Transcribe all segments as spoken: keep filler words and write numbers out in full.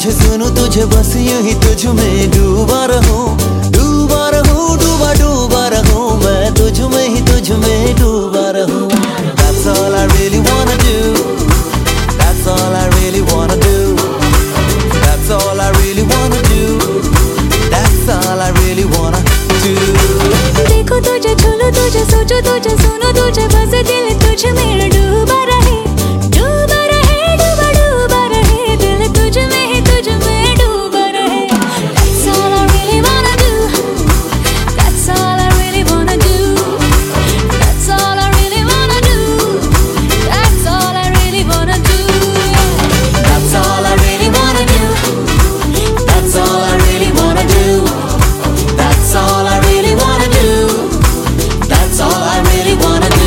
तुझे सुनूं तुझे बस यूं ही तुझ में डूबा रहूं, डूबा रहूं, डूबा डूबा रहूं, मैं तुझ में ही तुझ में डूबा रहूं। That's all I really wanna do, that's all I really wanna do, that's all I really wanna do, that's all I really wanna do। देखो तुझे छूलूं तुझे सोचो तुझे सुनो तुझे बस दिल तुझ में डूबा रहे, डूबा रहे, डूबा डूबा रहे, दिल तुझ में ही तुझ में डूबा रहे। That's all I really wanna do, that's all I really wanna do, that's all I really wanna do, that's all I really wanna do, That's all I really wanna do, that's all I really wanna do, that's all I really wanna do, that's all I really wanna do।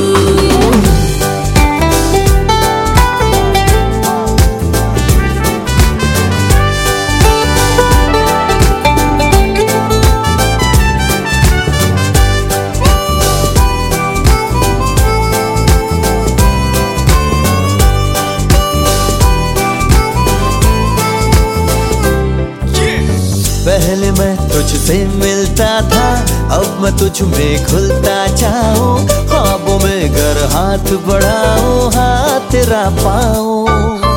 पहले मैं तुझसे मिलता था, अब मैं तुझ में खुलता जाऊं, ख्वाबों में घर हाथ बढ़ाऊं, हाथ तेरा पाऊं।